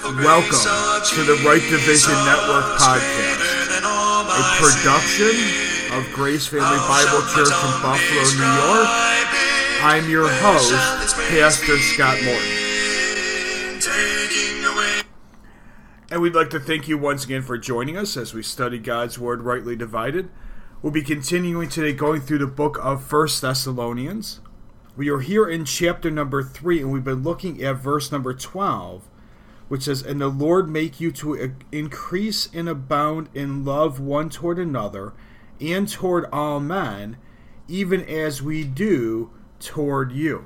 Welcome to the Right Division Network podcast, a production of Grace Family Bible Church in Buffalo, New York. I'm your host, Pastor Scott Morton. And we'd like to thank you once again for joining us as we study God's Word rightly divided. We'll be continuing today going through the book of 1 Thessalonians. We are here in chapter number 3, and we've been looking at verse number 12, which says, "And the Lord make you to increase and abound in love one toward another, and toward all men, even as we do toward you."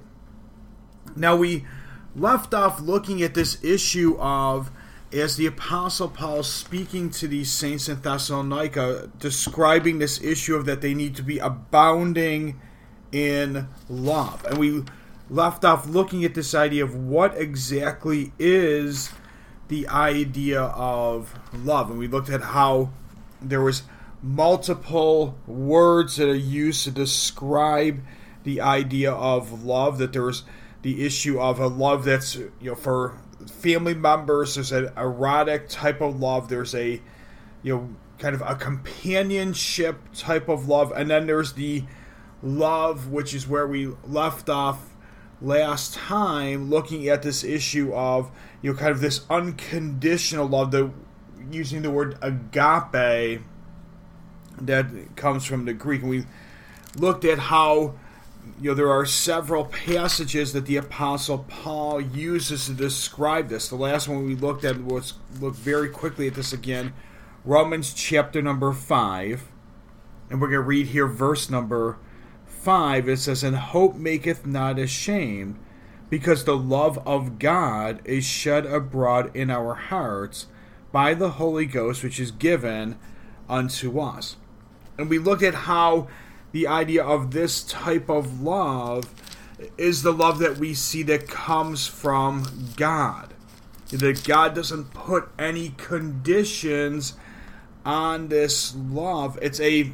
Now we left off looking at this issue of, as the Apostle Paul speaking to these saints in Thessalonica, describing this issue of that they need to be abounding in love. And we left off looking at this idea of what exactly is the idea of love. And we looked at how there was multiple words that are used to describe the idea of love, that there was the issue of a love that's, for family members. There's an erotic type of love. There's a, kind of a companionship type of love. And then there's the love, which is where we left off last time, looking at this issue of, kind of this unconditional love, using the word agape that comes from the Greek. And we looked at how, there are several passages that the Apostle Paul uses to describe this. The last one we looked at was, look very quickly at this again, Romans chapter number 5. And we're going to read here verse number 5. It says, "And hope maketh not ashamed, because the love of God is shed abroad in our hearts by the Holy Ghost, which is given unto us." And we looked at how the idea of this type of love is the love that we see that comes from God. That God doesn't put any conditions on this love. It's a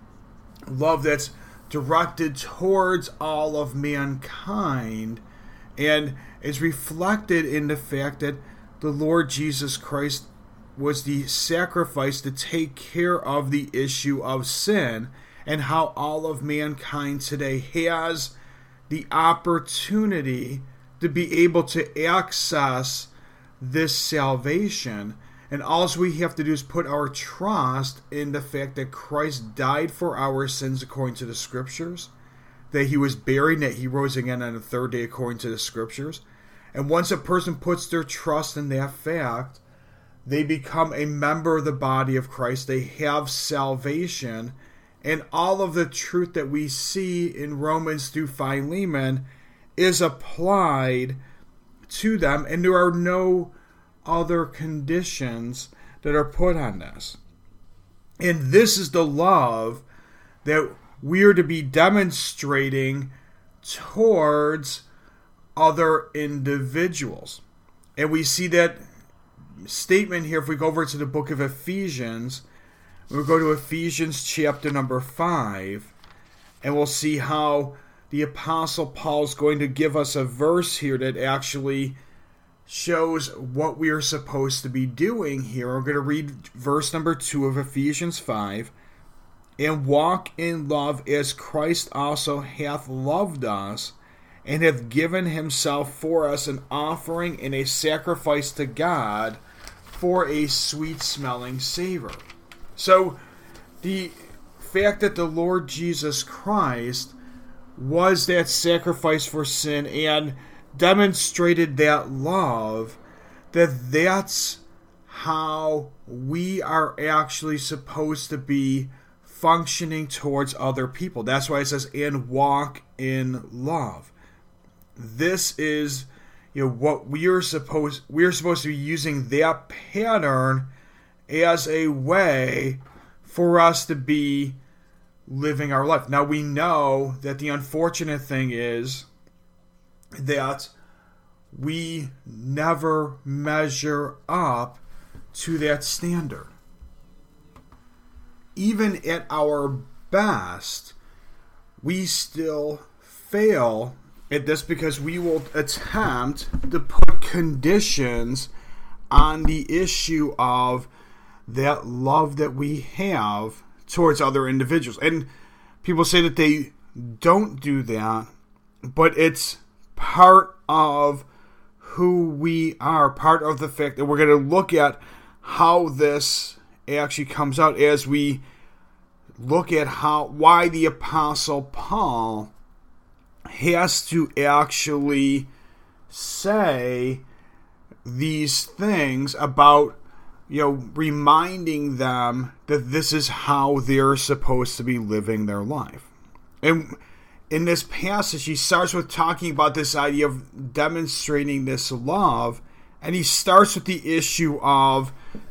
love that's directed towards all of mankind, and is reflected in the fact that the Lord Jesus Christ was the sacrifice to take care of the issue of sin, and how all of mankind today has the opportunity to be able to access this salvation. And all we have to do is put our trust in the fact that Christ died for our sins according to the Scriptures, that He was buried, and that He rose again on the third day according to the Scriptures. And once a person puts their trust in that fact, they become a member of the body of Christ. They have salvation, and all of the truth that we see in Romans through Philemon is applied to them, and there are no other conditions that are put on this. And this is the love that we are to be demonstrating towards other individuals. And we see that statement here if we go over to the book of Ephesians. We'll go to Ephesians chapter number 5, and we'll see how the Apostle Paul is going to give us a verse here that actually shows what we are supposed to be doing here. We're going to read verse number 2 of Ephesians 5. "And walk in love as Christ also hath loved us, and hath given himself for us an offering and a sacrifice to God for a sweet-smelling savor." So the fact that the Lord Jesus Christ was that sacrifice for sin and demonstrated that love, that's how we are actually supposed to be functioning towards other people. That's why it says, "and walk in love." This is, what we're supposed to be using that pattern as a way for us to be living our life. Now we know that the unfortunate thing is that we never measure up to that standard. Even at our best, we still fail at this because we will attempt to put conditions on the issue of that love that we have towards other individuals. And people say that they don't do that, but it's part of who we are, part of the fact that we're going to look at how this actually comes out as we look at why the Apostle Paul has to actually say these things about, reminding them that this is how they're supposed to be living their life. And in this passage, he starts with talking about this idea of demonstrating this love, and he starts with the issue of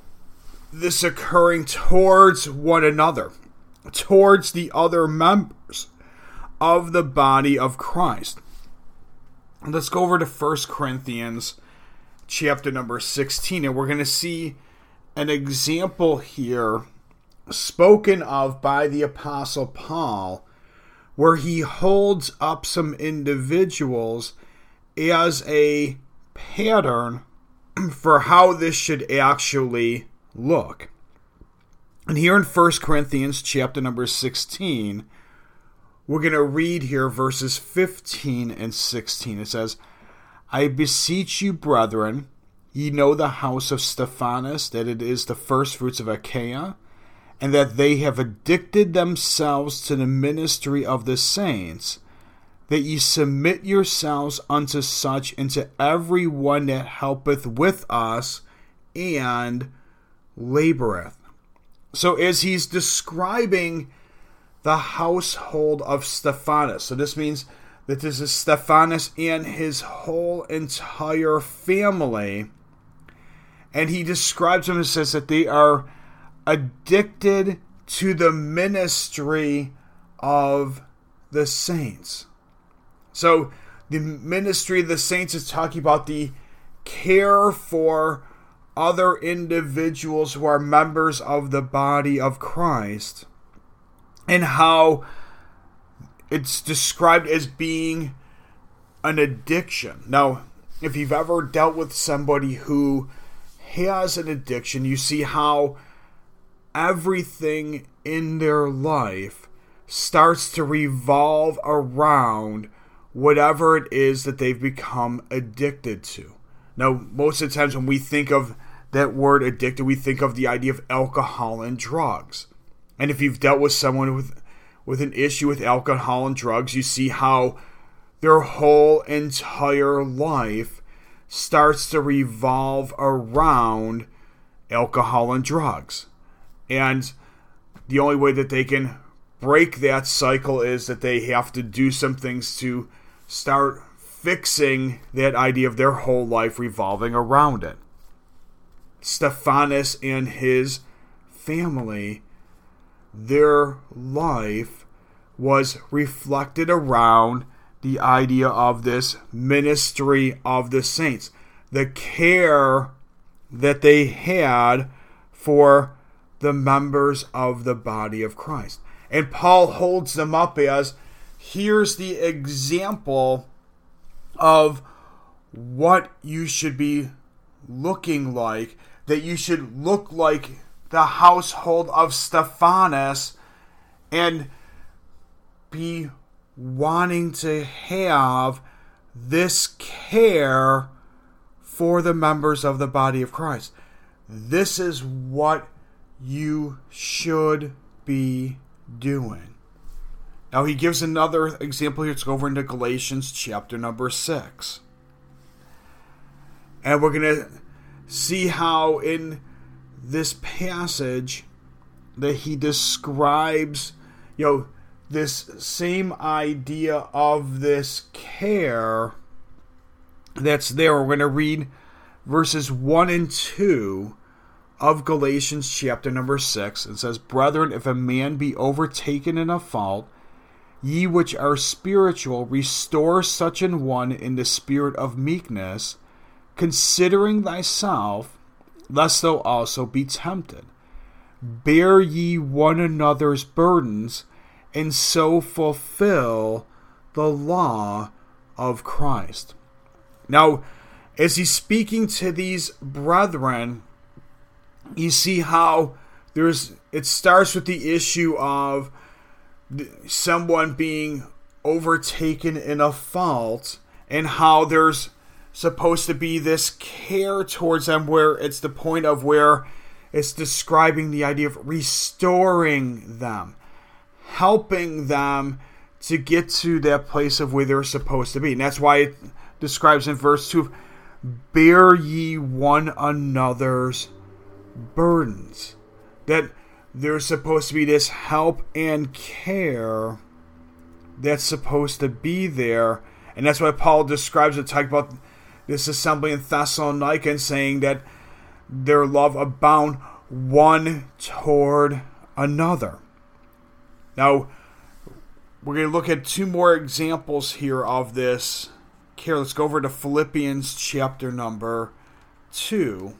this occurring towards one another, towards the other members of the body of Christ. And let's go over to 1 Corinthians chapter number 16, and we're going to see an example here spoken of by the Apostle Paul, where he holds up some individuals as a pattern for how this should actually look. And here in 1 Corinthians chapter number 16, we're going to read here verses 15 and 16. It says, I beseech you, brethren, ye know the house of Stephanas, that it is the firstfruits of Achaia, and that they have addicted themselves to the ministry of the saints, that ye submit yourselves unto such, and to every one that helpeth with us and laboreth. So as he's describing the household of Stephanas, so this means that this is Stephanas and his whole entire family, and he describes them and says that they are addicted to the ministry of the saints. So the ministry of the saints is talking about the care for other individuals who are members of the body of Christ, and how it's described as being an addiction. Now, if you've ever dealt with somebody who has an addiction, you see how everything in their life starts to revolve around whatever it is that they've become addicted to. Now, most of the times when we think of that word addicted, we think of the idea of alcohol and drugs. And if you've dealt with someone with an issue with alcohol and drugs, you see how their whole entire life starts to revolve around alcohol and drugs. And the only way that they can break that cycle is that they have to do some things to start fixing that idea of their whole life revolving around it. Stephanas and his family, their life was reflected around the idea of this ministry of the saints, the care that they had for the members of the body of Christ. And Paul holds them up as, here's the example of what you should be looking like, that you should look like the household of Stephanas and be wanting to have this care for the members of the body of Christ. This is what you should be doing. Now he gives another example here. Let's go over into Galatians chapter number 6. And we're going to see how in this passage that he describes, this same idea of this care that's there. We're going to read verses 1 and 2 of Galatians chapter number 6. It says, Brethren, if a man be overtaken in a fault, ye which are spiritual, restore such an one in the spirit of meekness, considering thyself, lest thou also be tempted. Bear ye one another's burdens, and so fulfill the law of Christ. Now, as he's speaking to these brethren, you see how it starts with the issue of someone being overtaken in a fault, and how there's supposed to be this care towards them, where it's the point of where it's describing the idea of restoring them, helping them to get to that place of where they're supposed to be. And that's why it describes in verse 2, bear ye one another's burdens. That there's supposed to be this help and care that's supposed to be there. And that's why Paul describes it, talking about this assembly in Thessalonica, and saying that their love abound one toward another. Now, we're going to look at two more examples here of this care. Let's go over to Philippians chapter number 2.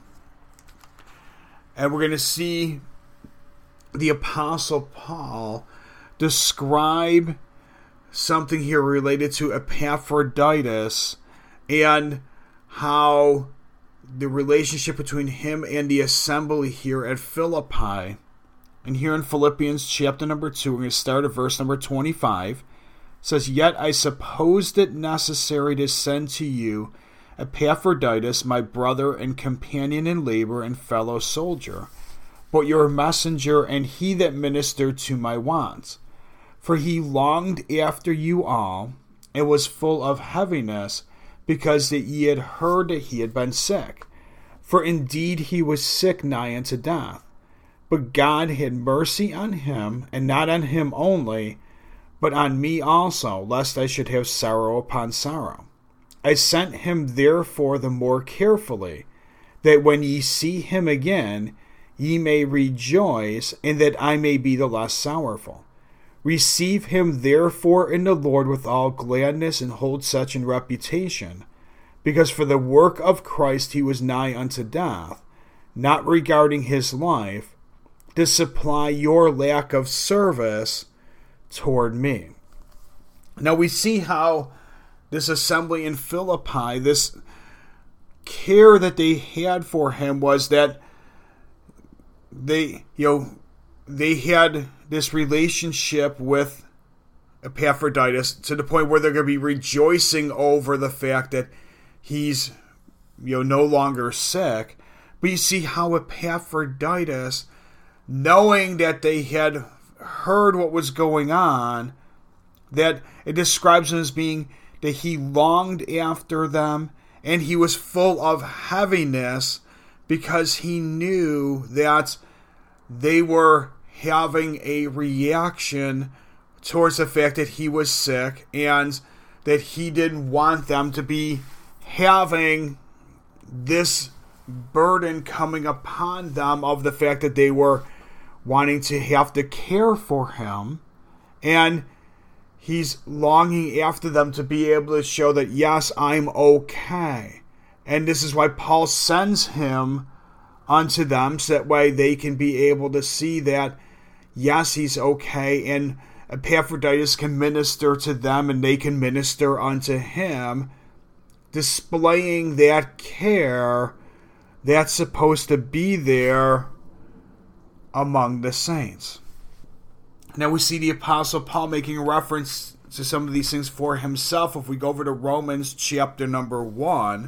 And we're going to see the Apostle Paul describe something here related to Epaphroditus, and how the relationship between him and the assembly here at Philippi. And here in Philippians chapter number 2, we're going to start at verse number 25. It says, yet I supposed it necessary to send to you Epaphroditus, my brother and companion in labor and fellow soldier, but your messenger and he that ministered to my wants. For he longed after you all, and was full of heaviness, because that ye had heard that he had been sick. For indeed he was sick nigh unto death. But God had mercy on him, and not on him only, but on me also, lest I should have sorrow upon sorrow. I sent him therefore the more carefully, that when ye see him again, ye may rejoice, and that I may be the less sorrowful. Receive him therefore in the Lord with all gladness, and hold such in reputation, because for the work of Christ he was nigh unto death, not regarding his life, to supply your lack of service toward me. Now we see how this assembly in Philippi, this care that they had for him, was that they had this relationship with Epaphroditus to the point where they're going to be rejoicing over the fact that he's no longer sick. But you see how Epaphroditus, knowing that they had heard what was going on, that it describes him as being that he longed after them, and he was full of heaviness, because he knew that they were having a reaction towards the fact that he was sick, and that he didn't want them to be having this burden coming upon them of the fact that they were wanting to have to care for him. And he's longing after them to be able to show that, yes, I'm okay. And this is why Paul sends him unto them, so that way they can be able to see that, yes, he's okay, and Epaphroditus can minister to them, and they can minister unto him, displaying that care that's supposed to be there among the saints. Now we see the Apostle Paul making reference to some of these things for himself. If we go over to Romans chapter number 1,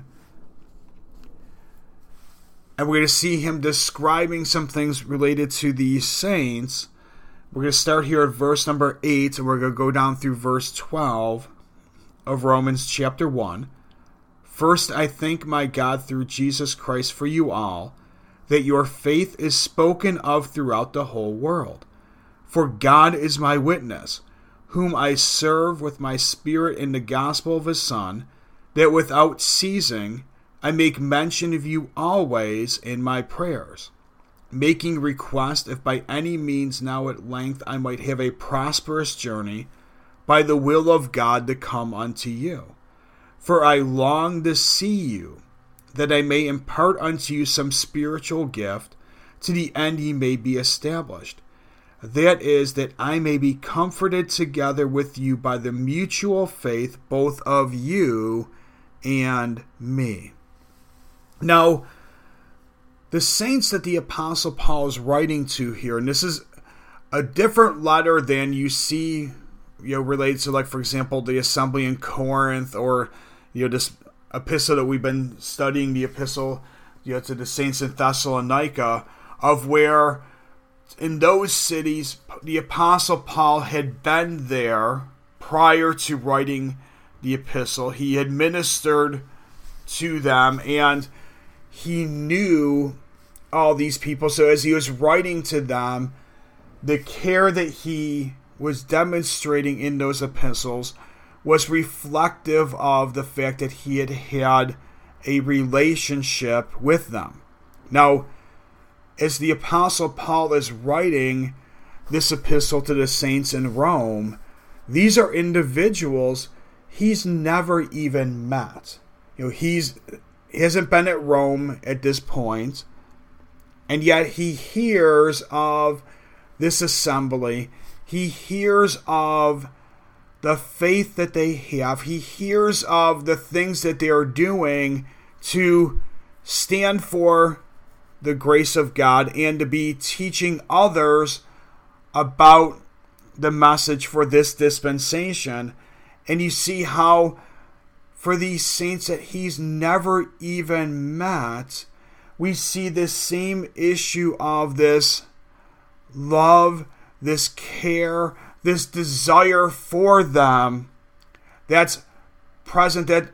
and we're going to see him describing some things related to these saints. We're going to start here at verse number 8, and we're going to go down through verse 12 of Romans chapter 1. First, I thank my God through Jesus Christ for you all, that your faith is spoken of throughout the whole world. For God is my witness, whom I serve with my spirit in the gospel of his Son, that without ceasing I make mention of you always in my prayers, making request if by any means now at length I might have a prosperous journey by the will of God to come unto you. For I long to see you, that I may impart unto you some spiritual gift, to the end ye may be established. That is, that I may be comforted together with you by the mutual faith both of you and me. Now, the saints that the Apostle Paul is writing to here, and this is a different letter than you see, related to, like, for example, the assembly in Corinth, or, this epistle that we've been studying, the epistle, to the saints in Thessalonica, of where in those cities the Apostle Paul had been there prior to writing the epistle. He had ministered to them, and he knew all these people. So as he was writing to them, the care that he was demonstrating in those epistles was reflective of the fact that he had had a relationship with them. Now, as the Apostle Paul is writing this epistle to the saints in Rome, these are individuals he's never even met. He hasn't been at Rome at this point, and yet he hears of this assembly. He hears of the faith that they have. He hears of the things that they are doing to stand for the grace of God and to be teaching others about the message for this dispensation. And you see how for these saints that he's never even met, we see this same issue of this love, this care, this desire for them that's present, that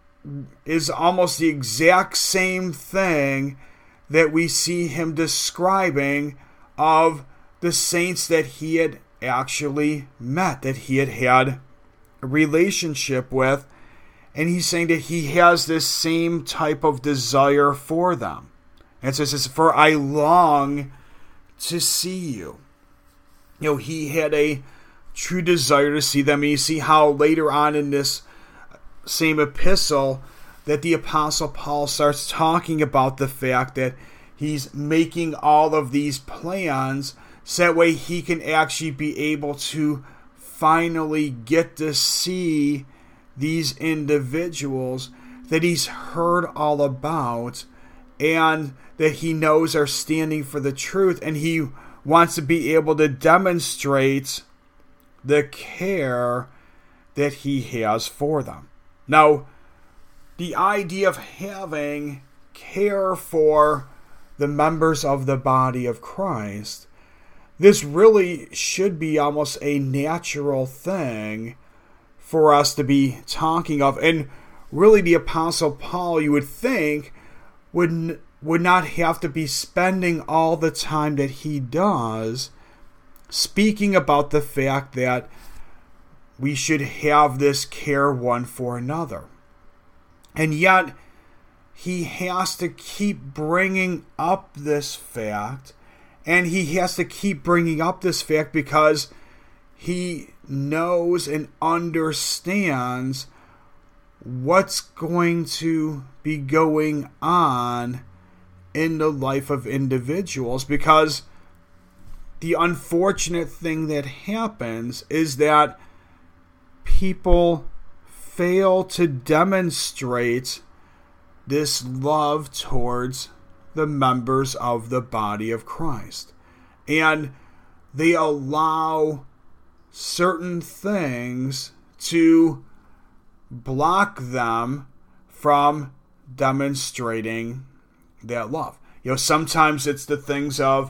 is almost the exact same thing that we see him describing of the saints that he had actually met, that he had had a relationship with. And he's saying that he has this same type of desire for them. And so it says, "For I long to see you." He had a true desire to see them. And you see how later on in this same epistle that the Apostle Paul starts talking about the fact that he's making all of these plans so that way he can actually be able to finally get to see these individuals that he's heard all about and that he knows are standing for the truth, and he wants to be able to demonstrate the care that he has for them. Now, the idea of having care for the members of the body of Christ, this really should be almost a natural thing for us to be talking of. And really the Apostle Paul, you would think, would not have to be spending all the time that he does speaking about the fact that we should have this care one for another. And yet, he has to keep bringing up this fact, and he has to keep bringing up this fact because he knows and understands what's going to be going on in the life of individuals. Because the unfortunate thing that happens is that people fail to demonstrate this love towards the members of the body of Christ. And they allow certain things to block them from demonstrating that love. Sometimes it's the things of,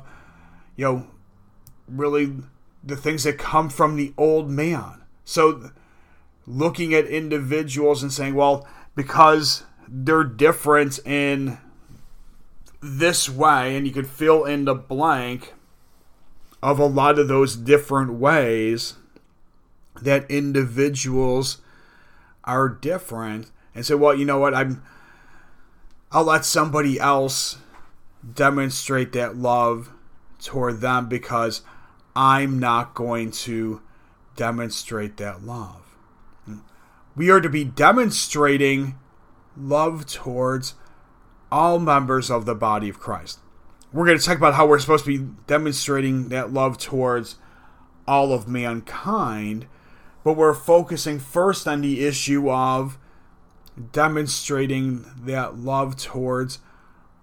really the things that come from the old man. So looking at individuals and saying, well, because they're different in this way, and you could fill in the blank of a lot of those different ways that individuals are different, and say, well, you know what, I'll let somebody else demonstrate that love toward them because I'm not going to demonstrate that love. We are to be demonstrating love towards all members of the body of Christ. We're going to talk about how we're supposed to be demonstrating that love towards all of mankind, but we're focusing first on the issue of demonstrating that love towards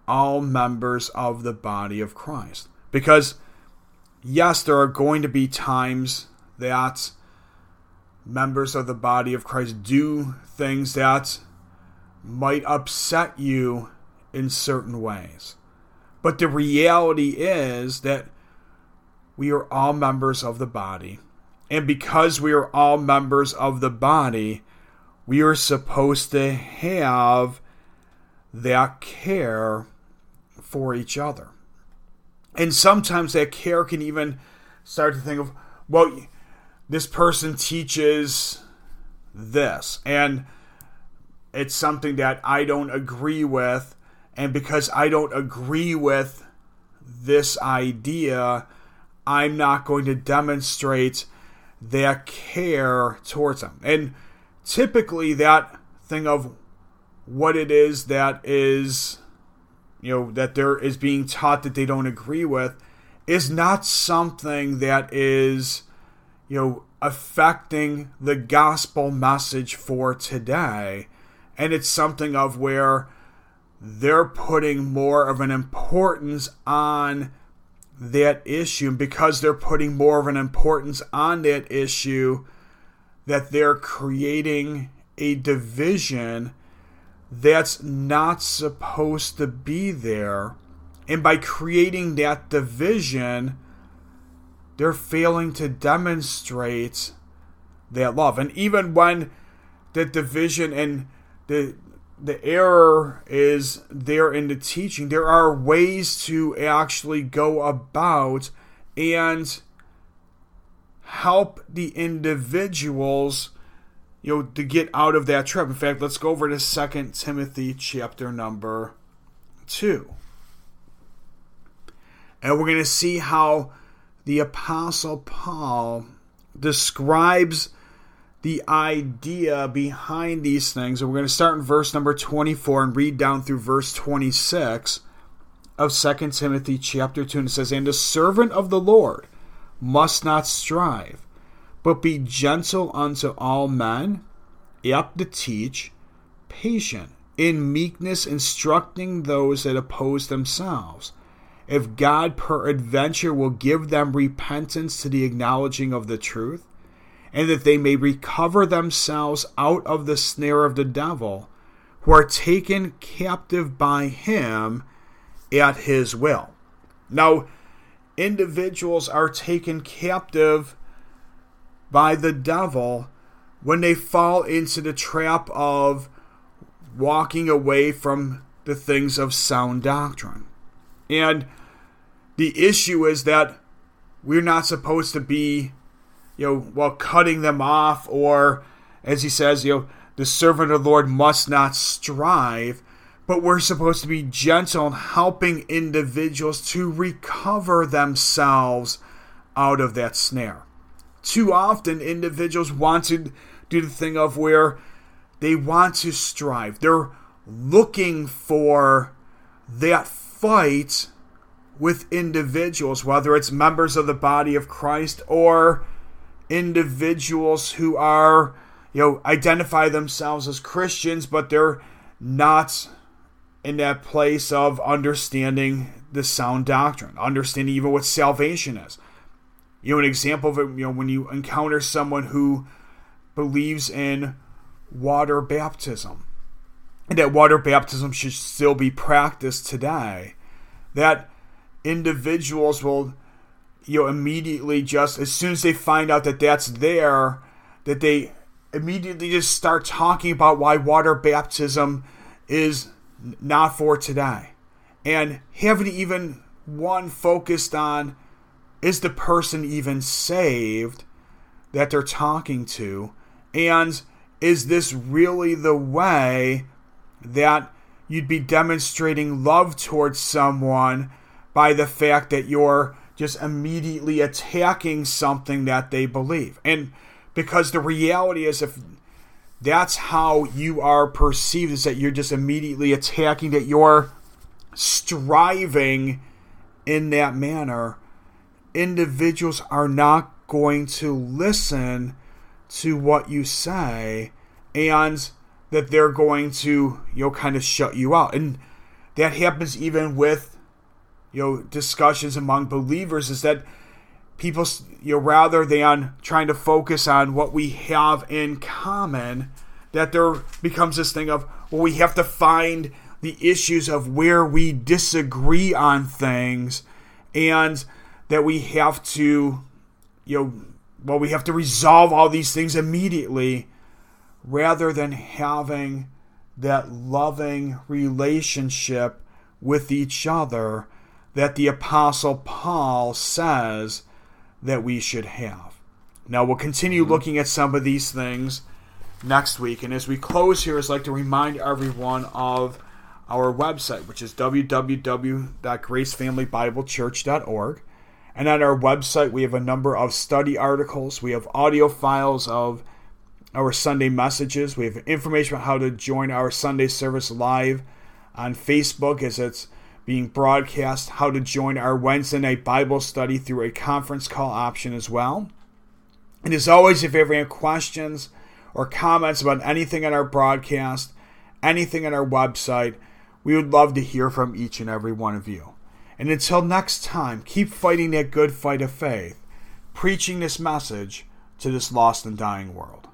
all members of the body of Christ. Because, yes, there are going to be times that members of the body of Christ do things that might upset you in certain ways. But the reality is that we are all members of the body. And because we are all members of the body, we are supposed to have that care for each other. And sometimes that care can even start to think of, well, this person teaches this, and it's something that I don't agree with, and because I don't agree with this idea, I'm not going to demonstrate that care towards them. And typically that thing of what it is that is, that there is being taught that they don't agree with is not something that is, affecting the gospel message for today. And it's something of where they're putting more of an importance on that issue. And because they're putting more of an importance on that issue, that they're creating a division that's not supposed to be there. And by creating that division, they're failing to demonstrate that love. And even when the division and the error is there in the teaching, there are ways to actually go about and help the individuals, to get out of that trap. In fact, let's go over to 2 Timothy chapter number 2. And we're going to see how the Apostle Paul describes the idea behind these things. And we're going to start in verse number 24 and read down through verse 26 of 2 Timothy chapter 2. And it says, "And the servant of the Lord must not strive, but be gentle unto all men, apt to teach, patient, in meekness instructing those that oppose themselves, if God peradventure will give them repentance to the acknowledging of the truth, and that they may recover themselves out of the snare of the devil, who are taken captive by him at his will." Now, individuals are taken captive by the devil when they fall into the trap of walking away from the things of sound doctrine. And the issue is that we're not supposed to be, cutting them off, or, as he says, the servant of the Lord must not strive, but we're supposed to be gentle in helping individuals to recover themselves out of that snare. Too often, individuals want to do the thing of where they want to strive. They're looking for that fight with individuals, whether it's members of the body of Christ or individuals who are, identify themselves as Christians, but they're not in that place of understanding the sound doctrine, understanding even what salvation is. An example of it, when you encounter someone who believes in water baptism, and that water baptism should still be practiced today, that individuals will, immediately just, as soon as they find out that that's there, that they immediately just start talking about why water baptism is not for today. And haven't even focused on, is the person even saved that they're talking to? And is this really the way that you'd be demonstrating love towards someone, by the fact that you're just immediately attacking something that they believe? And because the reality is, if that's how you are perceived, is that you're just immediately attacking, that you're striving in that manner, individuals are not going to listen to what you say, and that they're going to, kind of shut you out. And that happens even with, discussions among believers, is that people, rather than trying to focus on what we have in common, that there becomes this thing of, well, we have to find the issues of where we disagree on things, and that we have to, we have to resolve all these things immediately, rather than having that loving relationship with each other that the Apostle Paul says that we should have. Now, we'll continue looking at some of these things next week. And as we close here, I'd like to remind everyone of our website, which is www.gracefamilybiblechurch.org. And on our website, we have a number of study articles. We have audio files of our Sunday messages. We have information about how to join our Sunday service live on Facebook as it's being broadcast, how to join our Wednesday night Bible study through a conference call option as well. And as always, if you have any questions or comments about anything on our broadcast, anything on our website, we would love to hear from each and every one of you. And until next time, keep fighting that good fight of faith, preaching this message to this lost and dying world.